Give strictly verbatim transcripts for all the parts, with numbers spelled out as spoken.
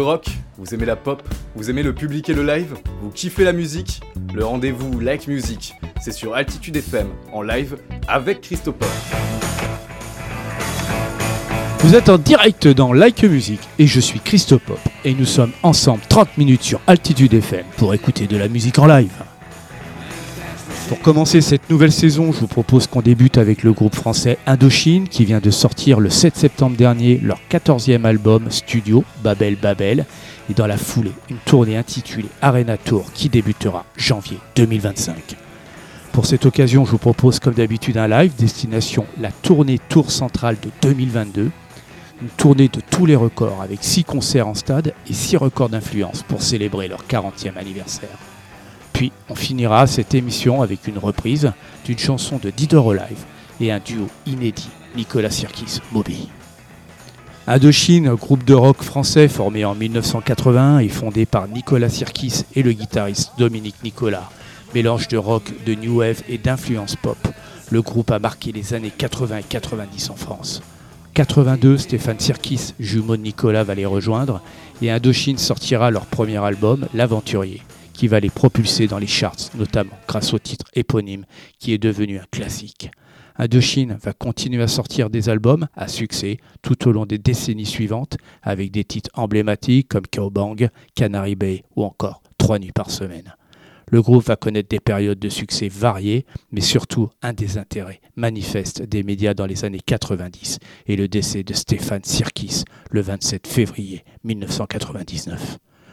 rock? Vous aimez la pop? Vous aimez le public et le live? Vous kiffez la musique? Le rendez-vous Like Music, c'est sur Altitude F M, en live, avec Christopop. Vous êtes en direct dans Like Music et je suis Christopop et nous sommes ensemble trente minutes sur Altitude F M pour écouter de la musique en live. Pour commencer cette nouvelle saison, je vous propose qu'on débute avec le groupe français Indochine qui vient de sortir le sept septembre dernier leur quatorzième album studio, Babel Babel, et dans la foulée, une tournée intitulée Arena Tour qui débutera janvier deux mille vingt-cinq. Pour cette occasion, je vous propose comme d'habitude un live destination la tournée Tour Centrale de deux mille vingt-deux, une tournée de tous les records avec six concerts en stade et six records d'influence pour célébrer leur quarantième anniversaire. Puis on finira cette émission avec une reprise d'une chanson de Diderot Live et un duo inédit, Nicolas Sirkis, Moby. Indochine, groupe de rock français formé en dix-neuf cent quatre-vingt-un et fondé par Nicolas Sirkis et le guitariste Dominique Nicolas. Mélange de rock, de new wave et d'influence pop. Le groupe a marqué les années quatre-vingts et quatre-vingt-dix en France. En quatre-vingt-deux, Stéphane Sirkis, jumeau de Nicolas, va les rejoindre et Indochine sortira leur premier album, L'Aventurier, qui va les propulser dans les charts, notamment grâce au titre éponyme qui est devenu un classique. Indochine va continuer à sortir des albums à succès tout au long des décennies suivantes avec des titres emblématiques comme Cowbang, Canary Bay ou encore Trois nuits par semaine. Le groupe va connaître des périodes de succès variées, mais surtout un désintérêt manifeste des médias dans les années quatre-vingt-dix et le décès de Stéphane Sirkis le vingt-sept février dix-neuf cent quatre-vingt-dix-neuf.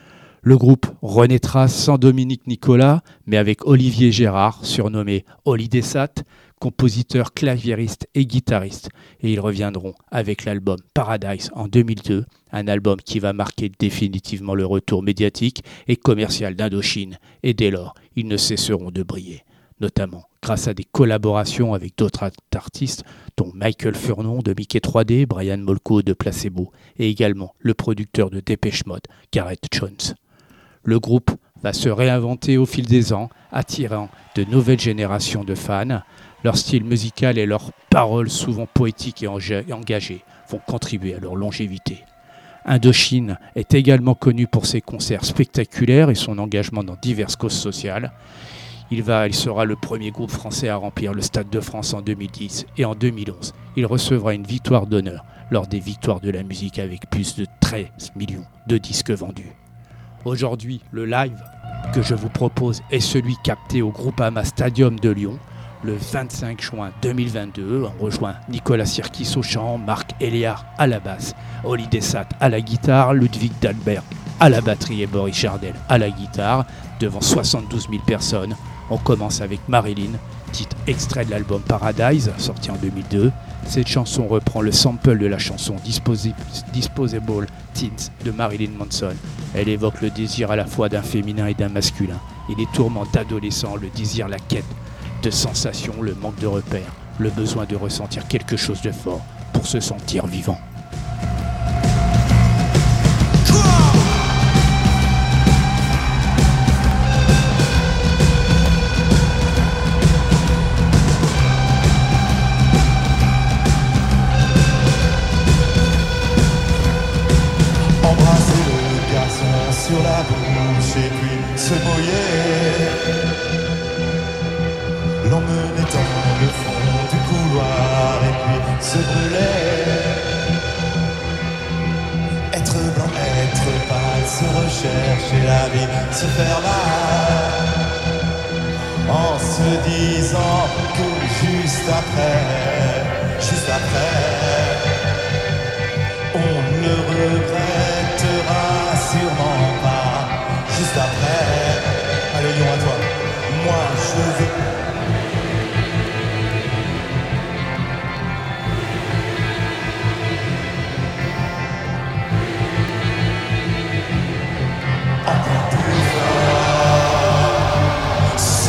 Le groupe renaîtra sans Dominique Nicolas, mais avec Olivier Gérard, surnommé Oli Dessat, compositeur, claviériste et guitariste. Et ils reviendront avec l'album Paradise en deux mille deux, un album qui va marquer définitivement le retour médiatique et commercial d'Indochine. Et dès lors, ils ne cesseront de briller, notamment grâce à des collaborations avec d'autres artistes, dont Michael Furnon de Mickey trois D, Brian Molko de Placebo, et également le producteur de Dépêche Mode, Gareth Jones. Le groupe va se réinventer au fil des ans, attirant de nouvelles générations de fans. Leur style musical et leurs paroles souvent poétiques et engagées vont contribuer à leur longévité. Indochine est également connu pour ses concerts spectaculaires et son engagement dans diverses causes sociales. Il, va, il sera le premier groupe français à remplir le Stade de France en deux mille dix et en deux mille onze, il recevra une victoire d'honneur lors des Victoires de la musique avec plus de treize millions de disques vendus. Aujourd'hui, le live que je vous propose est celui capté au Groupama Stadium de Lyon. Le vingt-cinq juin deux mille vingt-deux, on rejoint Nicolas Sirkis au chant, Marc Héliard à la basse, Oli Dessat à la guitare, Ludwig Dahlberg à la batterie et Boris Chardel à la guitare, devant soixante-douze mille personnes. On commence avec Marilyn, titre extrait de l'album Paradise, sorti en deux mille deux. Cette chanson reprend le sample de la chanson Disposable, Disposable Teens de Marilyn Manson. Elle évoque le désir à la fois d'un féminin et d'un masculin, et les tourments d'adolescents, le désir, la quête de sensations, le manque de repères, le besoin de ressentir quelque chose de fort pour se sentir vivant. Sur la bouche et puis se mouiller, l'emmener dans le fond du couloir et puis se brûler. Être blanc, être pâle, se rechercher la vie, se faire mal, en se disant que juste après, juste après, on le regrettera sûrement pas. Juste après, allez Lyon à toi, moi je veux. Encore plus fort. Ça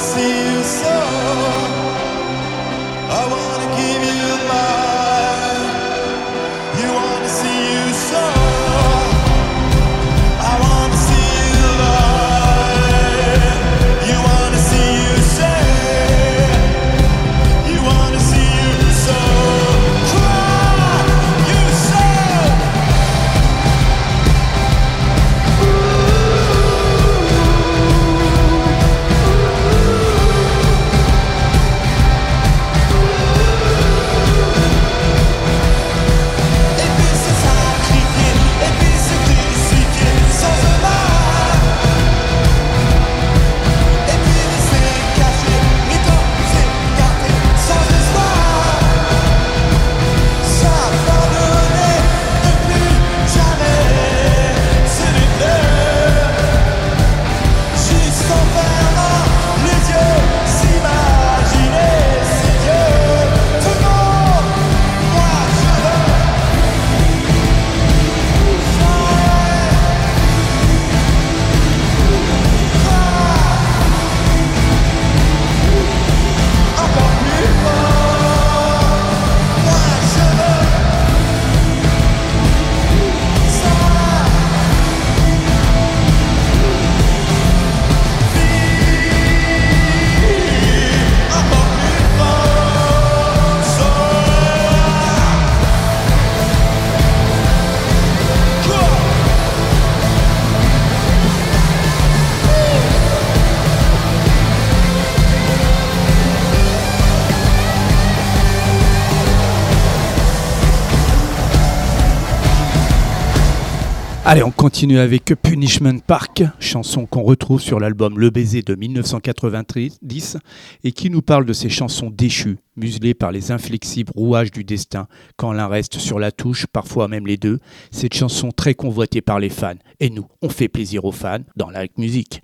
Allez, on continue avec Punishment Park, chanson qu'on retrouve sur l'album Le Baiser de dix-neuf cent quatre-vingt-dix et qui nous parle de ces chansons déchues, muselées par les inflexibles rouages du destin, quand l'un reste sur la touche, parfois même les deux. Cette chanson très convoitée par les fans. Et nous, on fait plaisir aux fans dans la musique.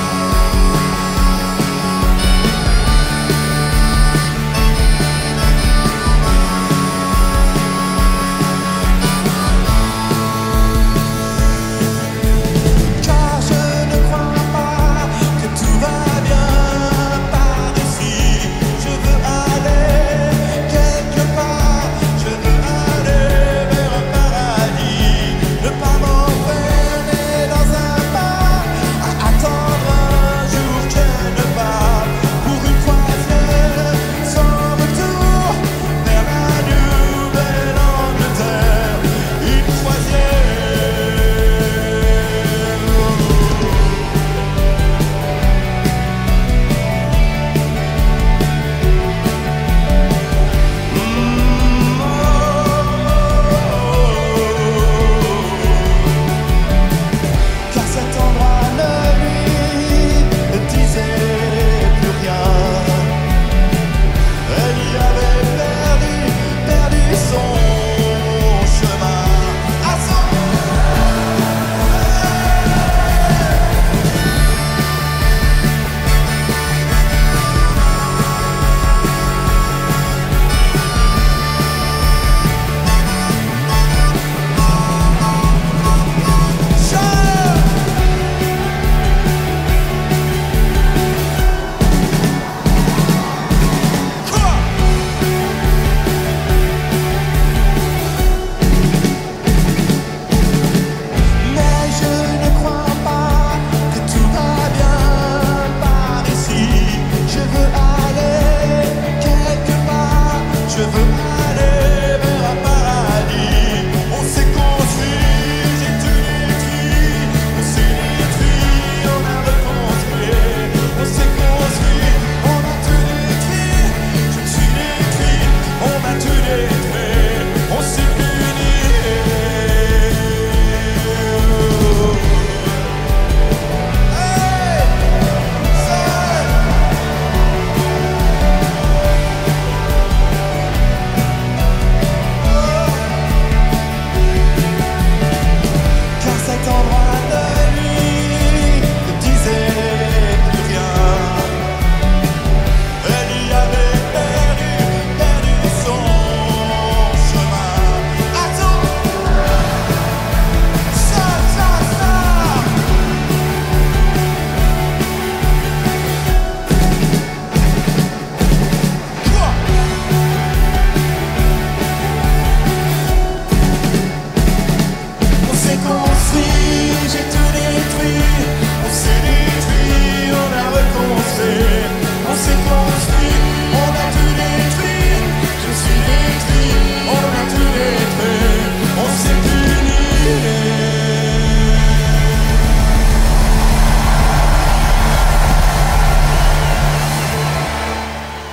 Thank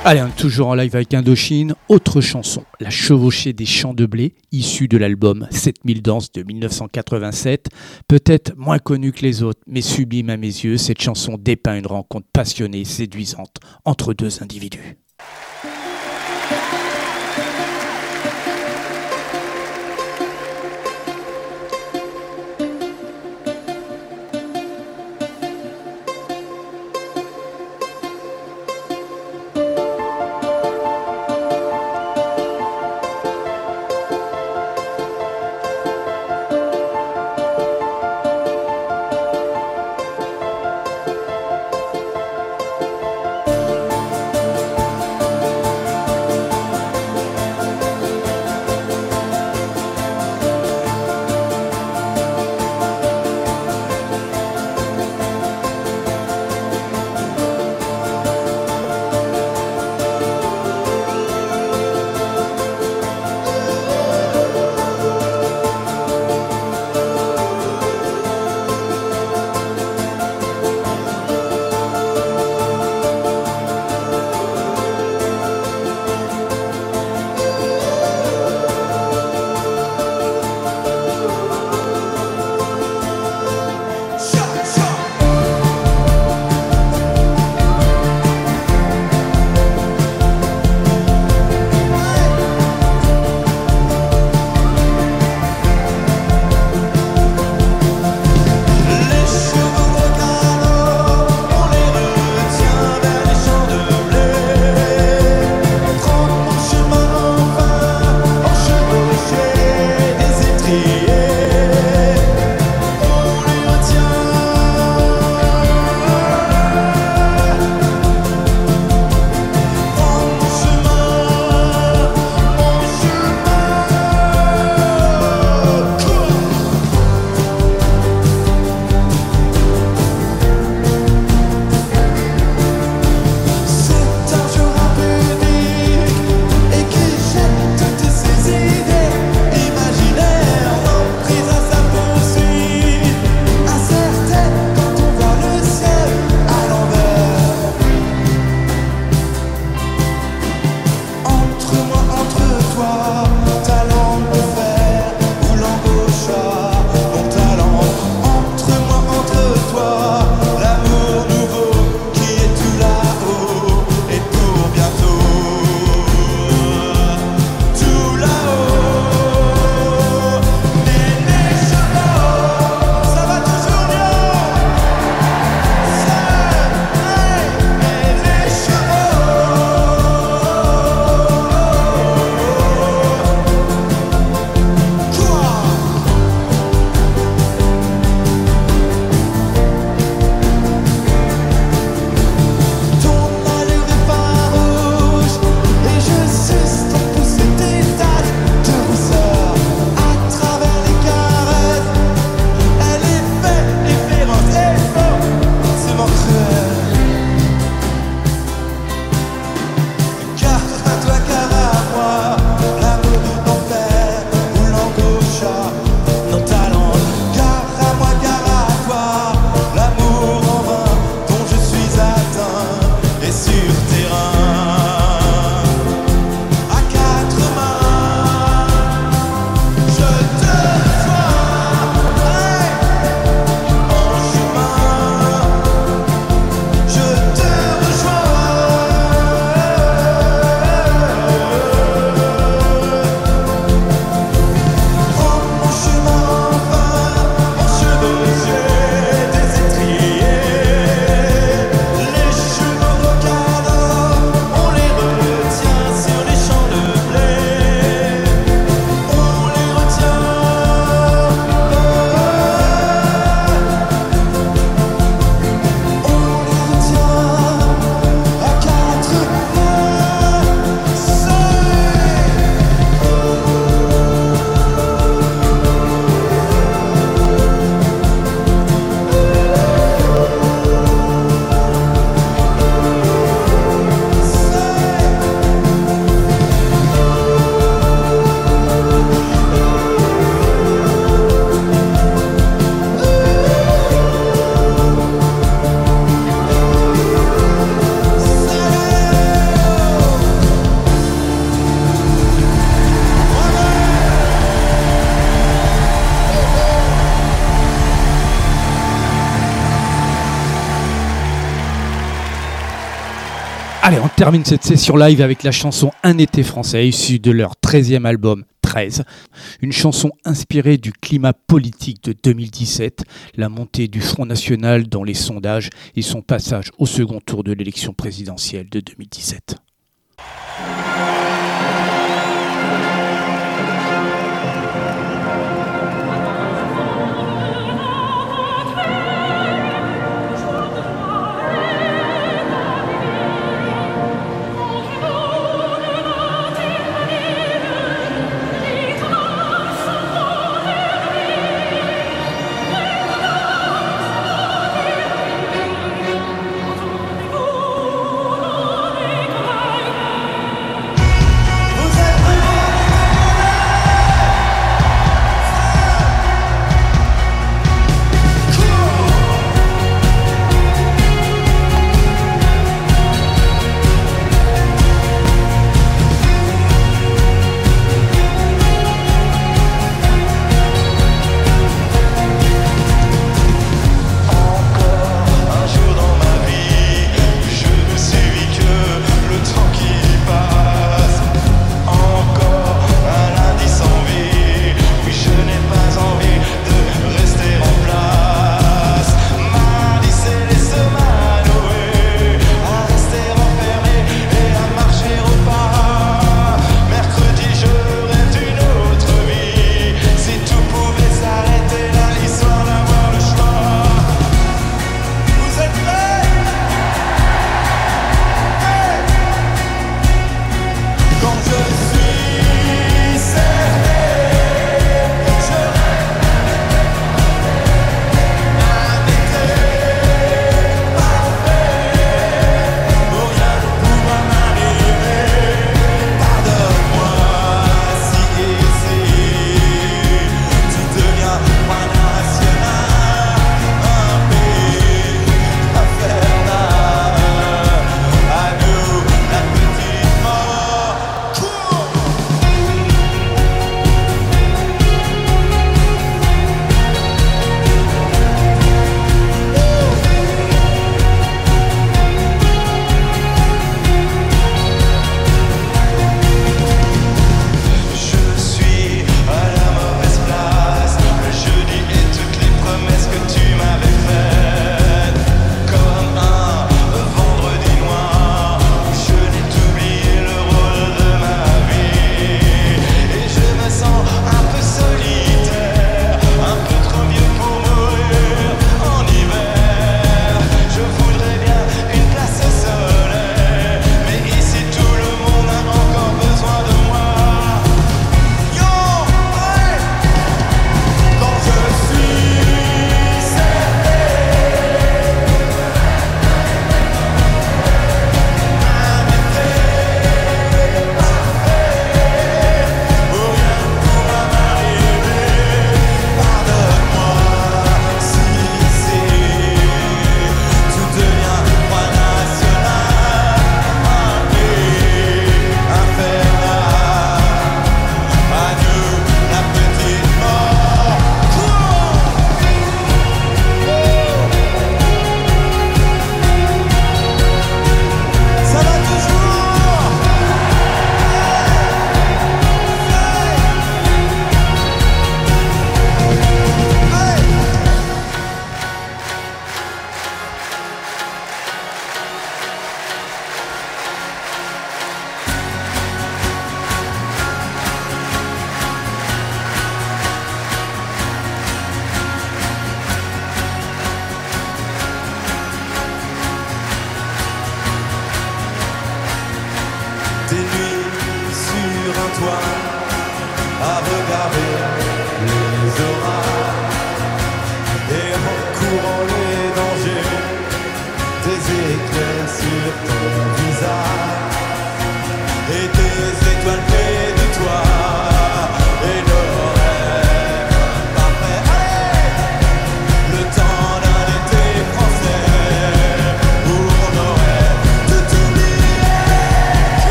Allez, on est toujours en live avec Indochine. Autre chanson, La chevauchée des champs de blé, issue de l'album sept mille danses de dix-neuf cent quatre-vingt-sept. Peut-être moins connue que les autres, mais sublime à mes yeux, cette chanson dépeint une rencontre passionnée et séduisante entre deux individus. Allez, on termine cette session live avec la chanson Un été français, issue de leur treizième album treize. Une chanson inspirée du climat politique de deux mille dix-sept, la montée du Front National dans les sondages et son passage au second tour de l'élection présidentielle de deux mille dix-sept.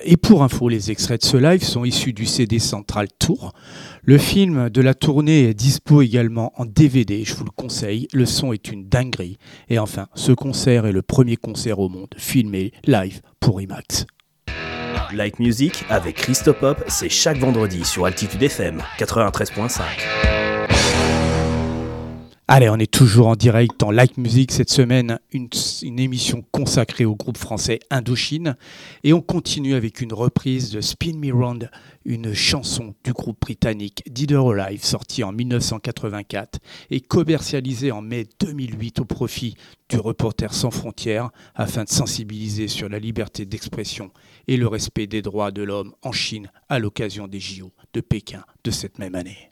Et pour info, les extraits de ce live sont issus du C D Central Tour. Le film de la tournée est dispo également en D V D, je vous le conseille. Le son est une dinguerie. Et enfin, ce concert est le premier concert au monde filmé live pour IMAX. Like Music avec Christopop, c'est chaque vendredi sur Altitude F M quatre-vingt-treize virgule cinq. Allez, on est toujours en direct dans Like Music cette semaine, une, une émission consacrée au groupe français Indochine. Et on continue avec une reprise de Spin Me Round, une chanson du groupe britannique Dead or Alive, sortie en dix-neuf cent quatre-vingt-quatre et commercialisée en mai deux mille huit au profit du Reporters sans frontières, afin de sensibiliser sur la liberté d'expression et le respect des droits de l'homme en Chine à l'occasion des J O de Pékin de cette même année.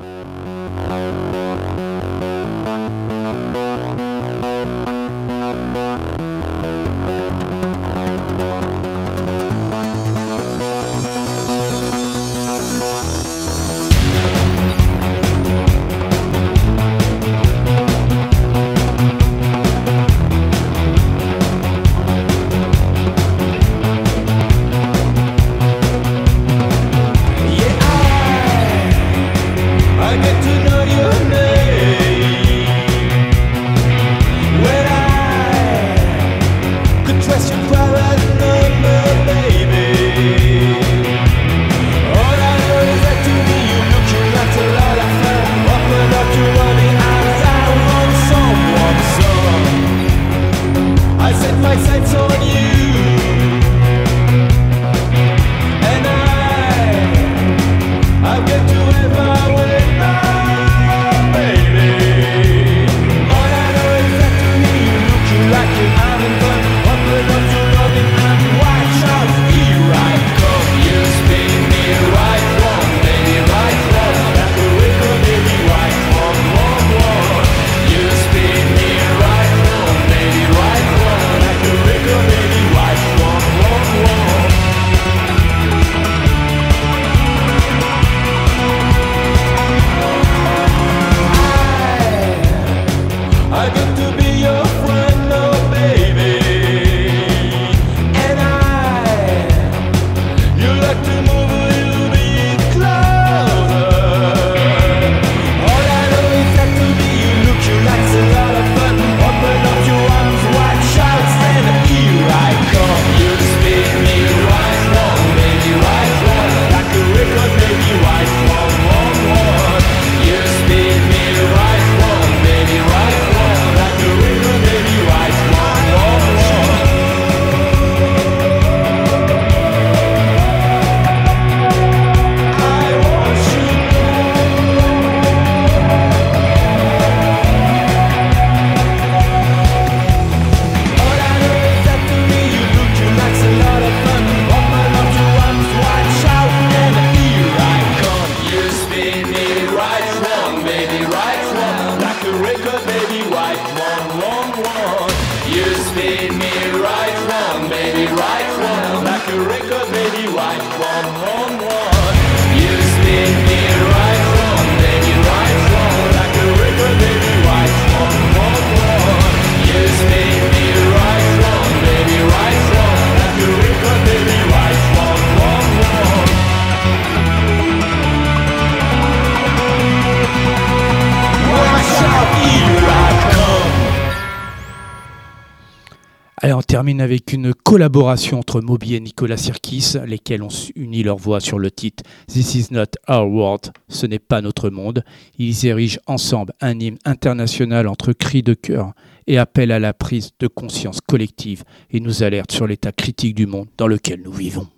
Allez, on termine avec une collaboration entre Moby et Nicolas Sirkis, lesquels ont uni leurs voix sur le titre « This is not our world », ce n'est pas notre monde. Ils érigent ensemble un hymne international entre cris de cœur et appel à la prise de conscience collective et nous alertent sur l'état critique du monde dans lequel nous vivons.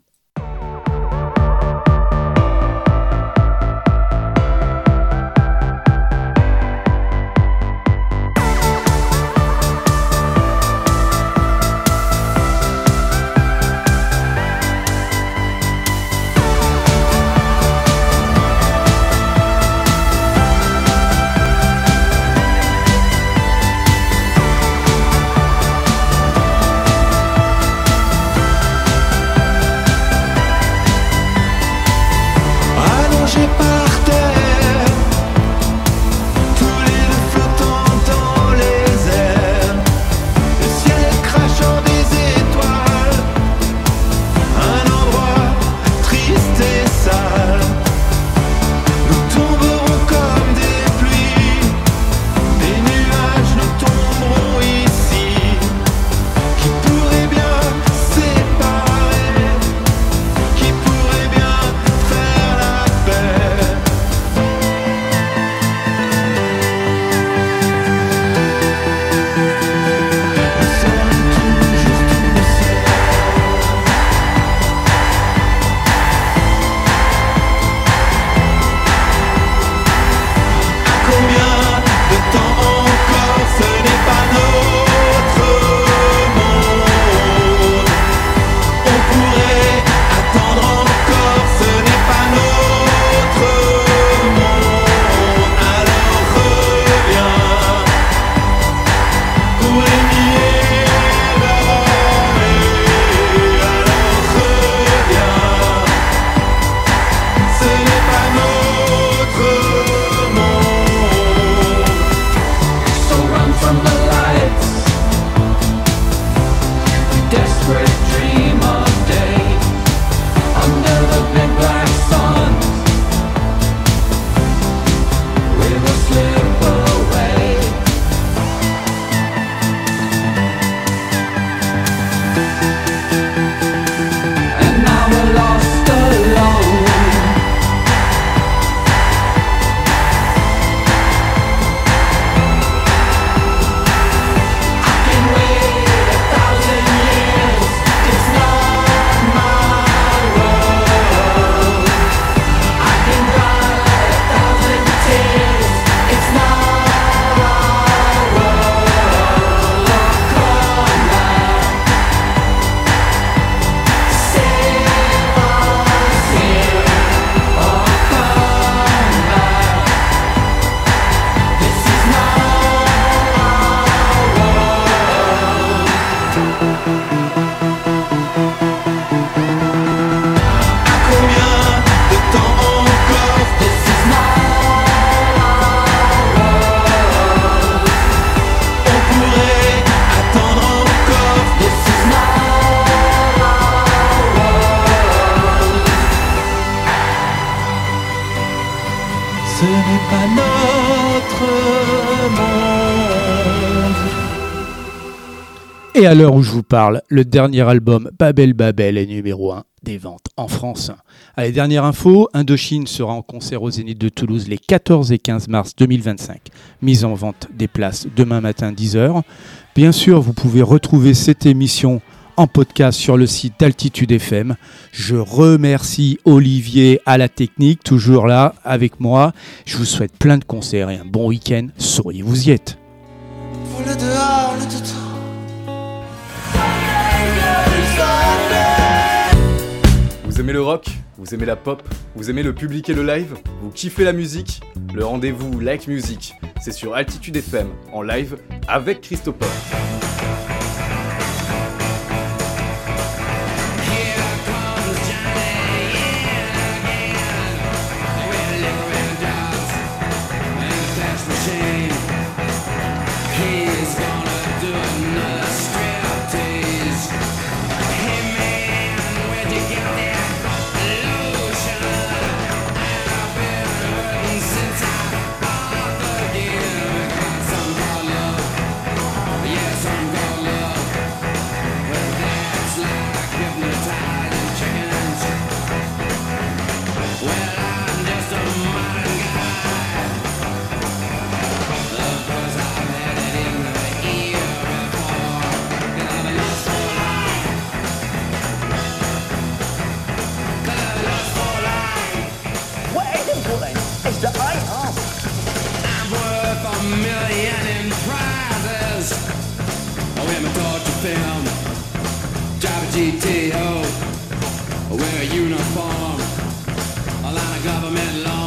We'll be right back. ce n'est pas notre monde. Et à l'heure où je vous parle, le dernier album Babel Babel est numéro un des ventes en France. Allez, dernière info, Indochine sera en concert au Zénith de Toulouse les quatorze et quinze mars deux mille vingt-cinq. Mise en vente des places demain matin dix heures. Bien sûr, vous pouvez retrouver cette émission en podcast sur le site d'Altitude F M. Je remercie Olivier à la technique, toujours là avec moi. Je vous souhaite plein de concerts et un bon week-end. Souriez, vous y êtes. Pour le dehors, le dedans. Vous aimez le rock? Vous aimez la pop? Vous aimez le public et le live? Vous kiffez la musique? Le rendez-vous Like Music, c'est sur Altitude F M, en live, avec Christopop. G T O, wear a uniform, a line of government law.